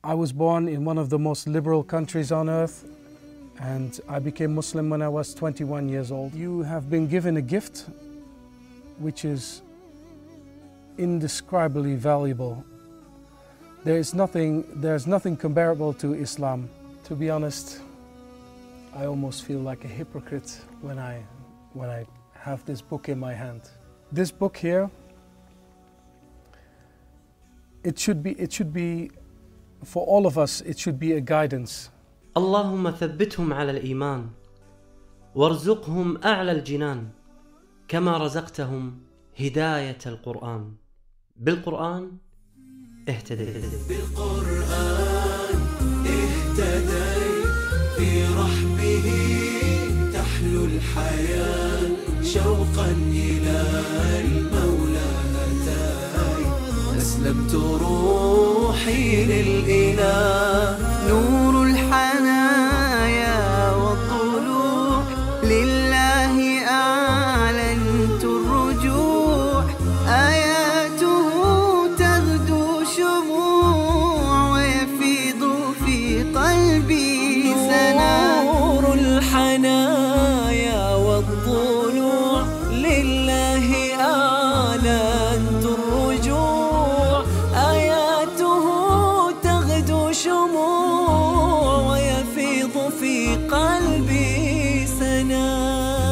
I was born in one of the most liberal countries on earth, and I became Muslim when I was 21 years old. You have been given a gift which is indescribably valuable. There's nothing comparable to Islam. To be honest, I almost feel like a hypocrite when I have this book in my hand. This book here, it should be for all of us, it should be a guidance. اللهم ثبتهم على الإيمان وارزقهم أعلى الجنان كما رزقتهم هداية القرآن. بالقرآن اهتديت. بالقرآن اهتديت في رحبه تحلو الحياة شوقا إلى المولى أتاي أسلمت روحي للإله نور الحنايا والضلوع لله أعلنت الرجوع آياته تغدو شموع ويفيض في قلبي سنا نور الحنايا والضلوع لله أعلنت الرجوع آياته تغدو شموع ويفيض في قلبي سنا.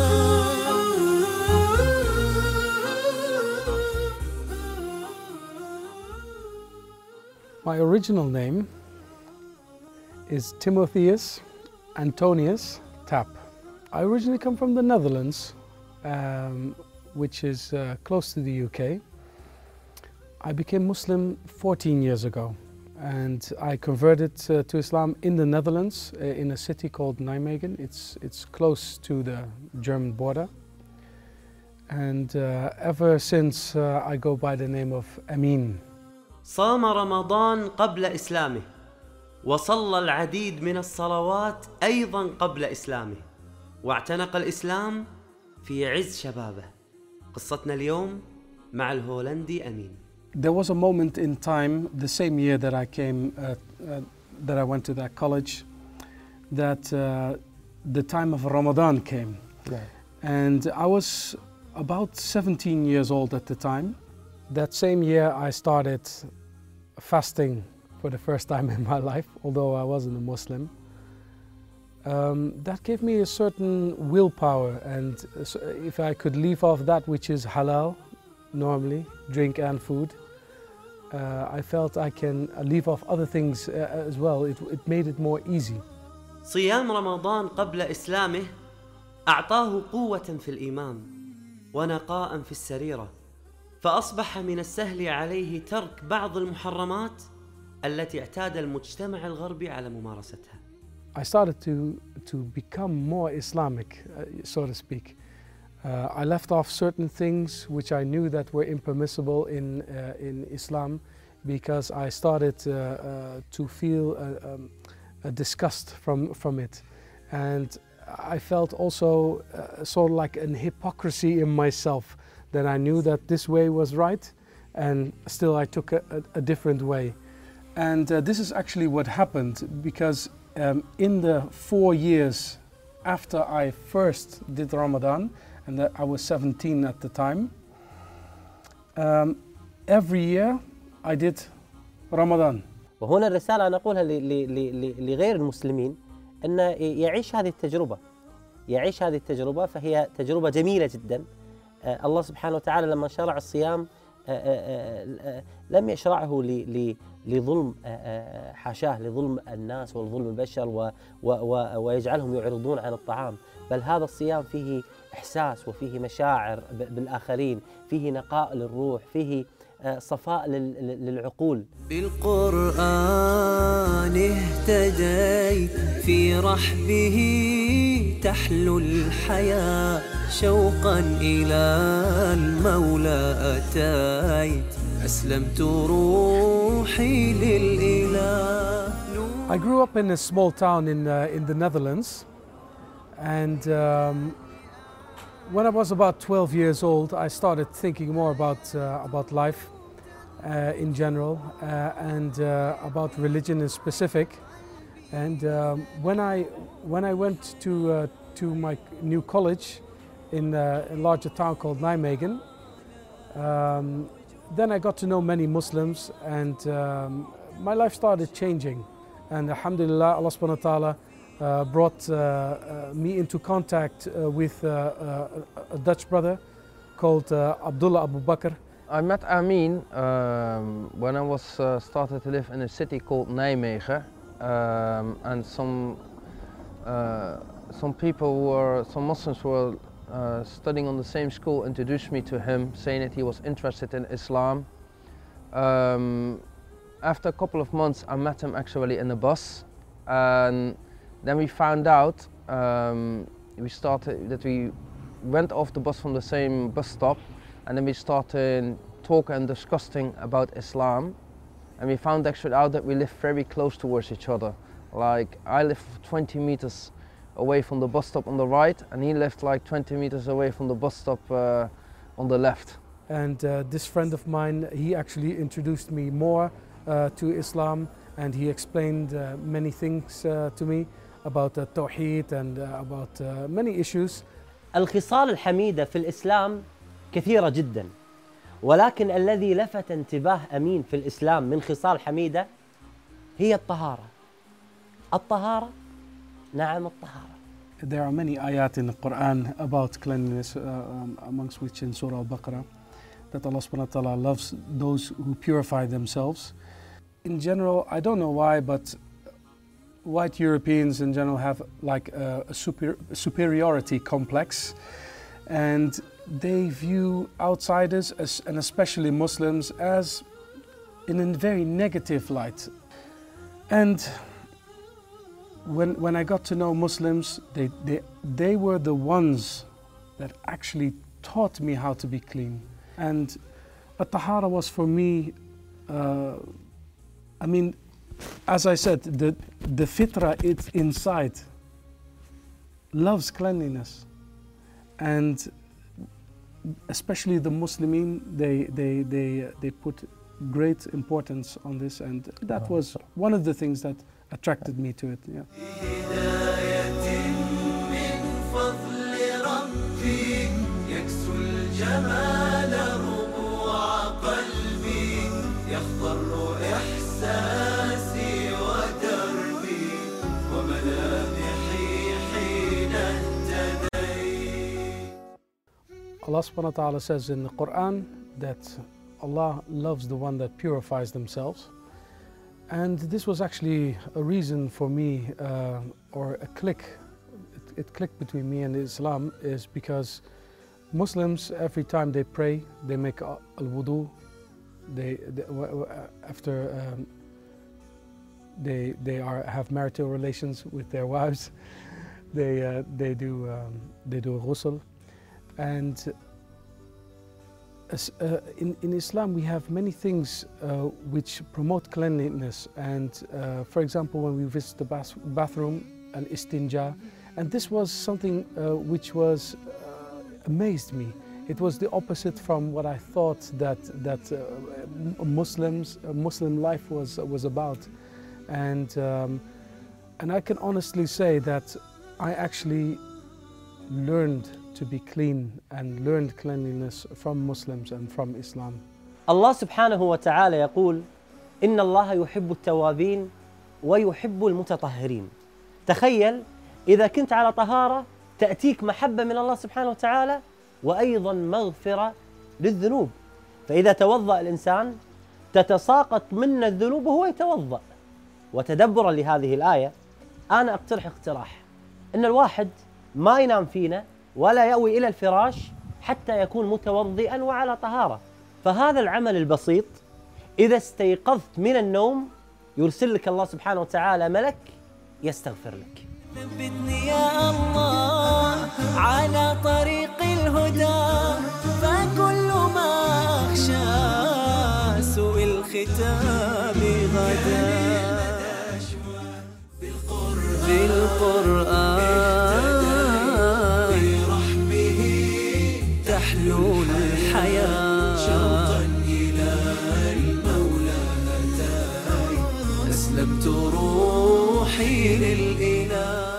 My original name is Timotheus Antonius Tapp. I originally come from the Netherlands, which is close to the UK. I became Muslim 14 years ago, and I converted to Islam in the Netherlands, in a city called Nijmegen. It's close to the German border. And ever since I go by the name of Amin. صام رمضان قبل إسلامه وصلى العديد من الصلوات أيضا قبل إسلامه واعتنق الإسلام في عز شبابه. قصتنا اليوم مع الهولندي أمين. There was a moment in time, the same year that I came, that I went to that college, that the time of Ramadan came. Right. And I was about 17 years old at the time. That same year I started fasting for the first time in my life, although I wasn't a Muslim. That gave me a certain willpower, and if I could leave off that which is halal, normally, drink and food, I felt I can leave off other things as well. It made it more easy. صيام رمضان قبل إسلامه أعطاه قوة في الإيمان ونقاء في السريرة، فأصبح من السهل عليه ترك بعض المحرمات التي اعتاد المجتمع الغربي على ممارستها. I started to become more Islamic, so to speak. I left off certain things which I knew that were impermissible in Islam, because I started to feel a disgust from it, and I felt also sort of like an hypocrisy in myself, that I knew that this way was right, and still I took a different way. And this is actually what happened, because in the 4 years after I first did Ramadan, and I was 17 at the time, every year I did Ramadan. وهنا الرسالة نقولها لغير المسلمين أن يعيش هذه التجربة، فهي تجربة جميلة جدا. الله سبحانه وتعالى لما شرع الصيام لم يشرعه لظلم، حاشاه، لظلم الناس ولظلم البشر ويجعلهم يعرضون عن الطعام، بل هذا الصيام فيه إحساس وفيه مشاعر بالآخرين، فيه نقاء للروح، فيه صفاء للعقول. بالقرآن اهتديت في رحبه تحلو الحياة شوقا إلى المولى أتيت أسلمت روحي للإله. I grew up in a small town in the Netherlands, and when I was about 12 years old, I started thinking more about life. in general and about religion in specific. And when I went to my new college in a larger town called Nijmegen, then I got to know many Muslims, and my life started changing. And alhamdulillah, Allah subhanahu wa ta'ala brought me into contact with a Dutch brother called Abdullah Abu Bakr. I met Amin when I was started to live in a city called Nijmegen, and some Muslims were studying on the same school introduced me to him, saying that he was interested in Islam. After a couple of months, I met him actually in a bus, and then we found out we went off the bus from the same bus stop, and then we started talking and discussing about Islam, and we found actually out that we live very close towards each other. Like, I live 20 meters away from the bus stop on the right, and he lived like 20 meters away from the bus stop on the left. And this friend of mine, he actually introduced me more to Islam, and he explained many things to me about Tawheed and about many issues. الخصال الحميدة في الإسلام كثيرة جدا، ولكن الذي لفت انتباه أمين في الإسلام من خصال حميدة هي الطهارة. الطهارة، نعم الطهارة. There are many ayat in the Quran about cleanliness, amongst which in Surah Al-Baqarah, that Allah subhanahu wa ta'ala loves those who purify themselves. In general, I don't know why, but white Europeans in general have like a superiority complex, and they view outsiders, and especially Muslims, as in a very negative light. And when I got to know Muslims, they were the ones that actually taught me how to be clean. And at-tahara was for me, I mean, as I said, the fitra, it's inside, loves cleanliness. And especially the Muslimin, they put great importance on this, and that was one of the things that attracted me to it. Yeah. Allah subhanahu wa ta'ala says in the Quran that Allah loves the one that purifies themselves. And this was actually a reason for me, or a click, it clicked between me and Islam, is because Muslims, every time they pray, they make al-wudu, after they have marital relations with their wives, they do ghusl. And in Islam, we have many things which promote cleanliness. And for example, when we visit the bathroom, al-istinja, and this was something which was amazed me. It was the opposite from what I thought that Muslim life was about. And I can honestly say that I actually learned to be clean and learned cleanliness from Muslims and from Islam. الله سبحانه وتعالى يقول إن الله يحب التوابين ويحب المتطهرين. تخيل إذا كنت على طهارة تأتيك محبة من الله سبحانه وتعالى وأيضا مغفرة للذنوب. فإذا توضأ الإنسان تتساقط منه الذنوب وهو يتوضأ. وتدبرا لهذه الآية أنا أقترح اقتراح إن الواحد ما ينام فينا ولا يأوي إلى الفراش حتى يكون متوضئا وعلى طهارة. فهذا العمل البسيط إذا استيقظت من النوم يرسل لك الله سبحانه وتعالى ملك يستغفر لك. ثبتني يا الله على طريق الهدى فكل ما أخشى سوء الختام غدا. بالقرآن برحمه تحلو الحياة شوقا إلى أسلمت روحي للإله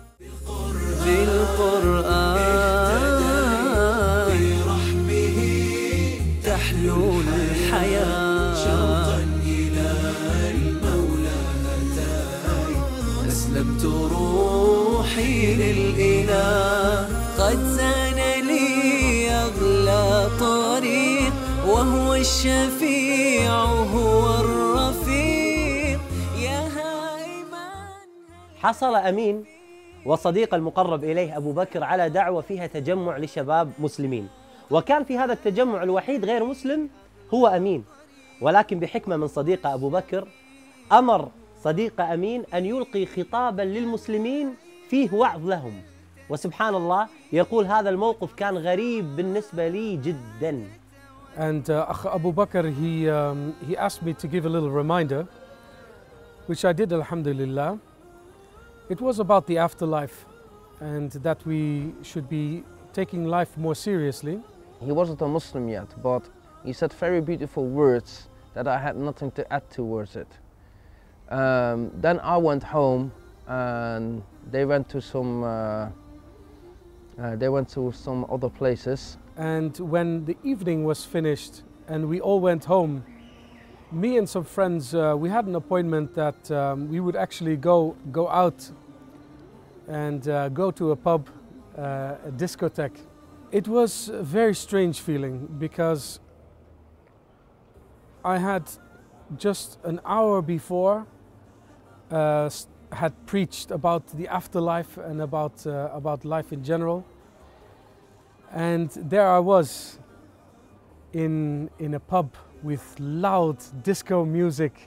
بالقرآن برحمه تحلو الحياة شوقا إلى المولى أتاي أسلمت روحي للإله قد زان لي أغلى طريق وهو الشفيع هو الرفيق يا هائما. حصل أمين والصديق المقرب إليه أبو بكر على دعوة فيها تجمع لشباب مسلمين، وكان في هذا التجمع الوحيد غير مسلم هو أمين، ولكن بحكمة من صديقه أبو بكر أمر صديق أمين أن يلقي خطابا للمسلمين فيه وعظ لهم. وسبحان الله يقول هذا الموقف كان غريب بالنسبة لي جدا. And Abu Bakr, he asked me to give a little reminder, which I did, alhamdulillah. It was about the afterlife and that we should be taking life more seriously. He wasn't a Muslim yet, but he said very beautiful words that I had nothing to add towards it. Then I went home and they went to some other places. And when the evening was finished and we all went home, me and some friends, we had an appointment that we would actually go out and go to a pub, a discotheque. It was a very strange feeling because I had just an hour before had preached about the afterlife and about life in general. And there I was in a pub with loud disco music,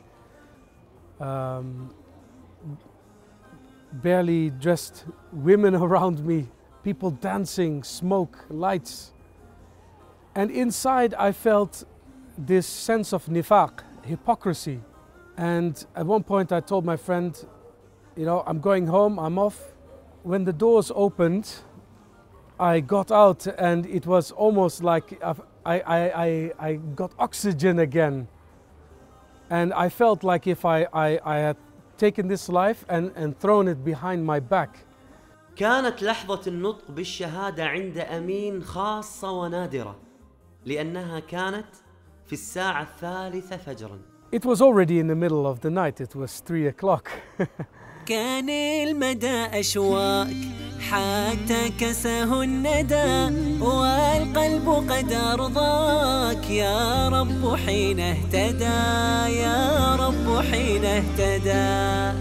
barely dressed women around me, people dancing, smoke, lights. And inside I felt this sense of nifaq, hypocrisy. And at one point I told my friend, you know, I'm going home, I'm off. When the doors opened, I got out and it was almost like I got oxygen again. And I felt like if I had taken this life and thrown it behind my back. كانت لحظة النطق بالشهادة عند أمين خاصة ونادرة لأنها كانت في الساعة الثالثة فجراً. It was already in the middle of the night, it was 3 o'clock. كان المدى أشواق حتى كسه الندى والقلب قد أرضاك يا رب حين اهتدى يا رب حين اهتدى.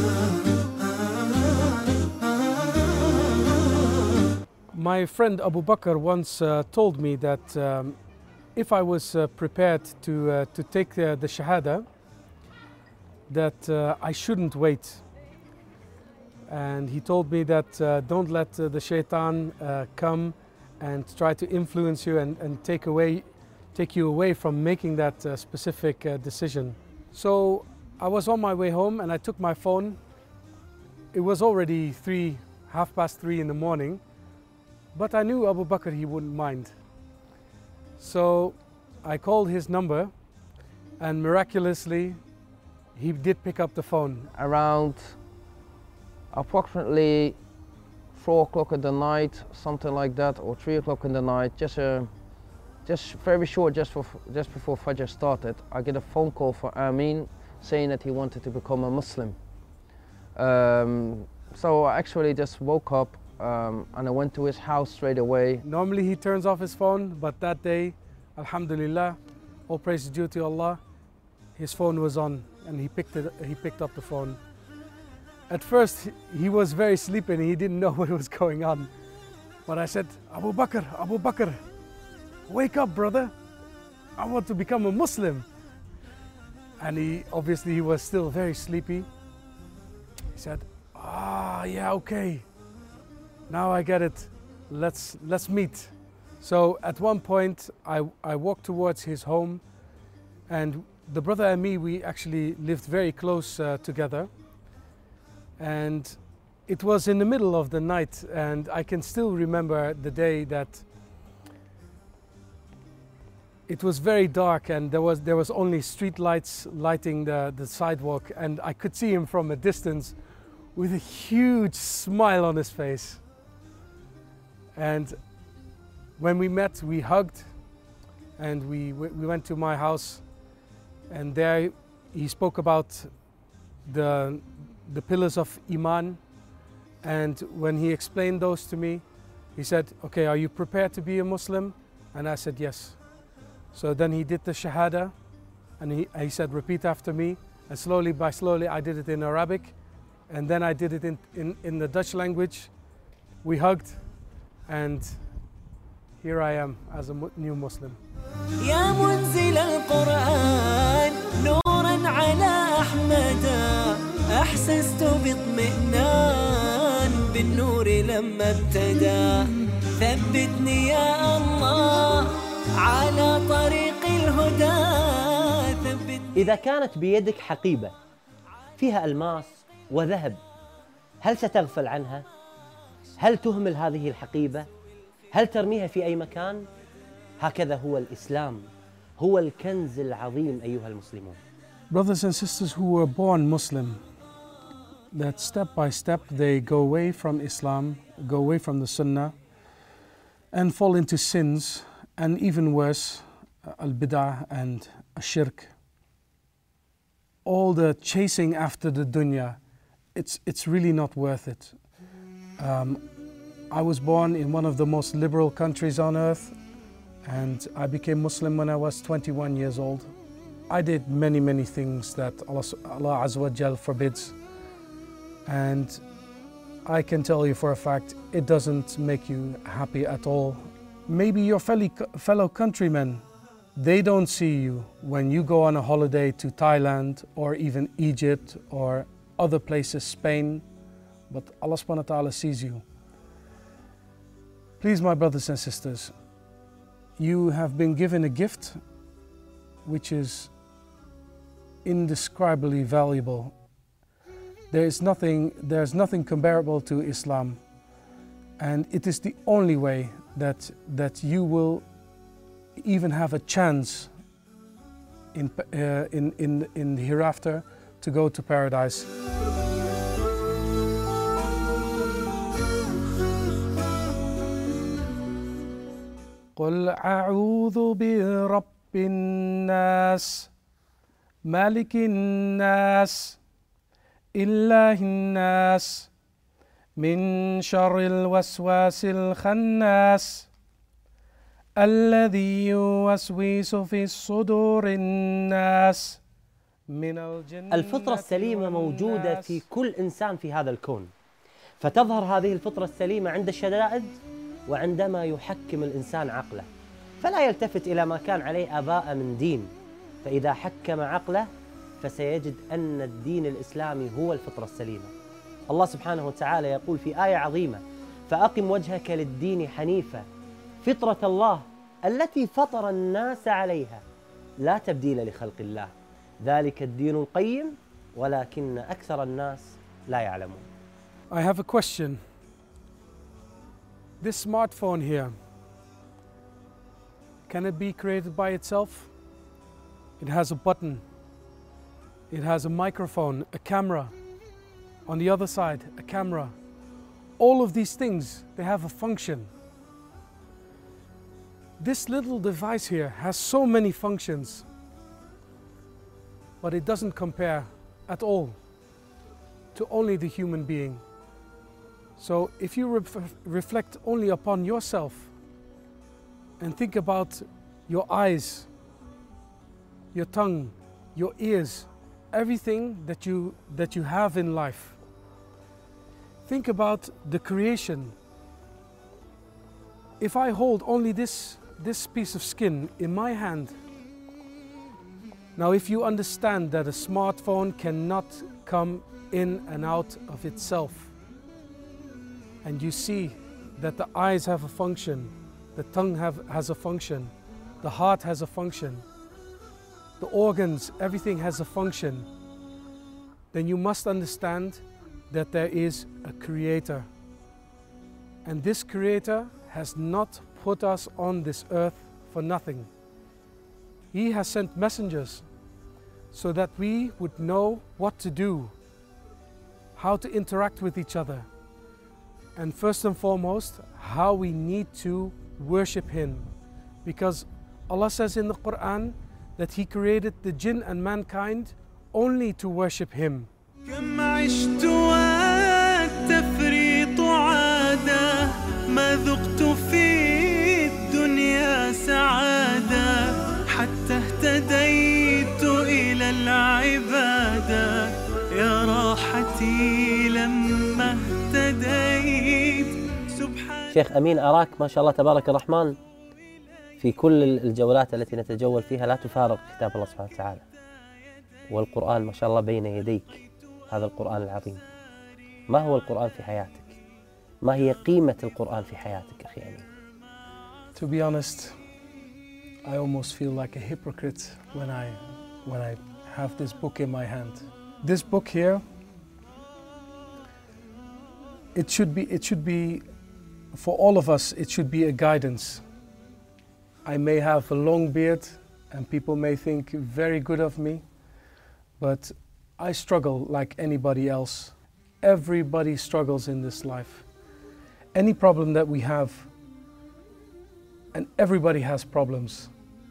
My friend Abu Bakr once told me that if I was prepared to take the Shahada, that I shouldn't wait. And he told me that don't let the shaitan come and try to influence you and take you away from making that specific decision. So I was on my way home and I took my phone. It was already 3:30 in the morning, but I knew Abu Bakr, he wouldn't mind. So I called his number and miraculously he did pick up the phone. Around approximately 4 o'clock in the night, something like that, or 3 o'clock in the night, just very short, just before Fajr started, I get a phone call from Amin saying that he wanted to become a Muslim. So I actually just woke up and I went to his house straight away. Normally he turns off his phone, but that day, alhamdulillah, all praise is due to Allah, his phone was on and he picked up the phone. At first he was very sleepy and he didn't know what was going on. But I said, Abu Bakr, wake up, brother. I want to become a Muslim. And he was still very sleepy. He said, yeah, okay. Now I get it. Let's meet. So at one point I walked towards his home, and the brother and me, we actually lived very close together. And it was in the middle of the night, and I can still remember the day that It was very dark, and there was only street lights lighting the sidewalk, and I could see him from a distance with a huge smile on his face. And when we met, we hugged, and we went to my house, and there he spoke about the pillars of Iman. And when he explained those to me, he said, "Okay, are you prepared to be a Muslim?" And I said, "Yes." So then he did the Shahada, and he said, "Repeat after me." And slowly by slowly I did it in Arabic, and then I did it in the Dutch language. We hugged, and here I am as a new Muslim. يا منزل القرآن نورا على أحمد أحسست باطمئنان بالنور لما ابتدى ثبتني يا الله على طريق الهدى ثبتني. إذا كانت بيدك حقيبة فيها ألماس وذهب، هل ستغفل عنها؟ هل تهمل هذه الحقيبة؟ هل ترميها في أي مكان؟ هكذا هو الإسلام، هو الكنز العظيم أيها المسلمون. Brothers and sisters who were born Muslim, that step by step they go away from Islam, go away from the Sunnah, and fall into sins, and even worse, al-bid'ah and shirk. All the chasing after the dunya, it's really not worth it. I was born in one of the most liberal countries on earth, and I became Muslim when I was 21 years old. I did many things that Allah Azza wa Jal forbids, and I can tell you for a fact it doesn't make you happy at all. Maybe your fellow countrymen, they don't see you when you go on a holiday to Thailand or even Egypt or other places, Spain, but Allah subhanahu wa ta'ala sees you. Please, my brothers and sisters, you have been given a gift which is indescribably valuable. There's nothing comparable to Islam, and it is the only way that you will even have a chance in the hereafter to go to paradise. قل أعوذ برب الناس مالك الناس إله الناس من شر الوسواس الخناس الذي يوسوس في صدور الناس من الجنة. الفطرة السليمة موجودة في كل إنسان في هذا الكون، فتظهر هذه الفطرة السليمة عند الشدائد وعندما يحكم الإنسان عقله، فلا يلتفت إلى ما كان عليه آباء من دين، فإذا حكم عقله فسيجد أن الدين الإسلامي هو الفطرة السليمة. الله سبحانه وتعالى يقول في آية عظيمة: فأقم وجهك للدين حنيفا فطرة الله التي فطر الناس عليها لا تبديل لخلق الله ذلك الدين القيم ولكن أكثر الناس لا يعلمون. I have a question. This smartphone here, can it be created by itself? It has a button, it has a microphone, a camera, on the other side a camera. All of these things, they have a function. This little device here has so many functions, but it doesn't compare at all to only the human being. So if you reflect only upon yourself and think about your eyes, your tongue, your ears, everything that you have in life. Think about the creation. If I hold only this piece of skin in my hand, now if you understand that a smartphone cannot come in and out of itself, and you see that the eyes have a function, the tongue has a function, the heart has a function, the organs, everything has a function, then you must understand that there is a creator. And this creator has not put us on this earth for nothing. He has sent messengers so that we would know what to do, how to interact with each other, and first and foremost, how we need to worship Him. Because Allah says in the Quran that He created the jinn and mankind only to worship Him. كم عشت والتفريط عادة ما ذقت في الدنيا سعادة حتى اهتديت إلى العبادة يا راحتي لما اهتديت سبحان. شيخ أمين، أراك ما شاء الله تبارك الرحمن في كل الجولات التي نتجول فيها لا تفارق كتاب الله سبحانه وتعالى، والقرآن ما شاء الله بين يديك، هذا القرآن العظيم. ما هو القرآن في حياتك؟ ما هي قيمة القرآن في حياتك أخي أمين؟ To be honest, I almost feel like a hypocrite when I have this book in my hand. This book here, it should be for all of us, it should be a guidance. I may have a long beard and people may think very good of me, but I struggle like anybody else. Everybody struggles in this life. Any problem that we have, and everybody has problems,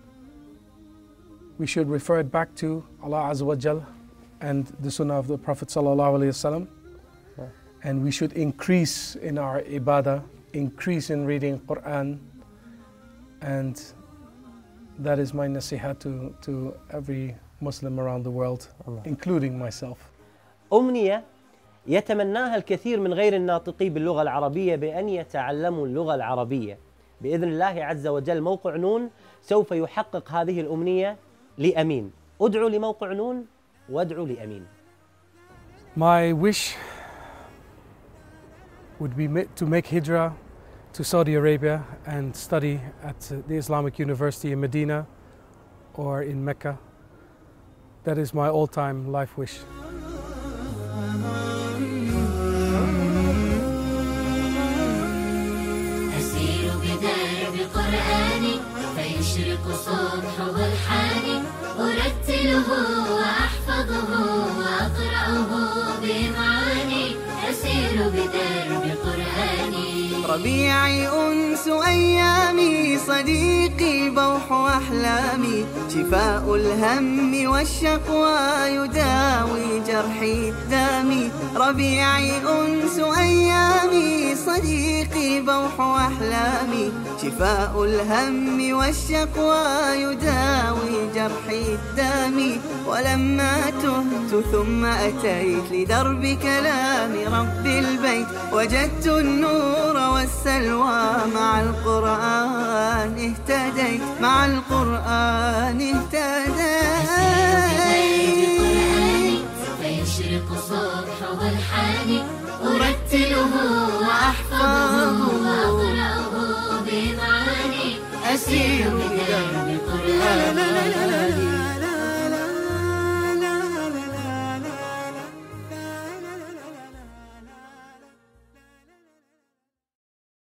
we should refer it back to Allah Azza wa Jal and the Sunnah of the Prophet Sallallahu Alaihi Wasallam. And we should increase in our ibadah, increase in reading Quran, and that is my nasiha to every Muslim around the world, including myself. أمنية يتمناها الكثير من غير الناطقي باللغة العربية بأن يتعلموا اللغة العربية. بإذن الله عز وجل موقع نون سوف يحقق هذه الأمنية لأمين. أدعو لموقع نون وادعو لأمين. My wish would be to make hijrah to Saudi Arabia and study at the Islamic University in Medina or in Mecca. That is my all-time life wish. أسير بدرب قرآني فيشرق صبحه الحاني أرتله وأحفظه وأقرأه بمعاني أسير بدرب قرآني ربيعي أنس أيامي صديقي بوح أحلامي شفاء الهم والشقوى يداوي جرحي دامي ربيعي أنس أيامي صديقي بوح أحلامي شفاء الهم والشقوى يداوي جرحي دامي ولما تهت ثم أتيت لدرب كلام رب البيت وجدت النور والسلوى مع القرآن اهتديت مع القرآن اهتديت فيشرق صبحه الحاني أرتله وأحفظه وأقرأه بمعاني أسير بدرب قرآني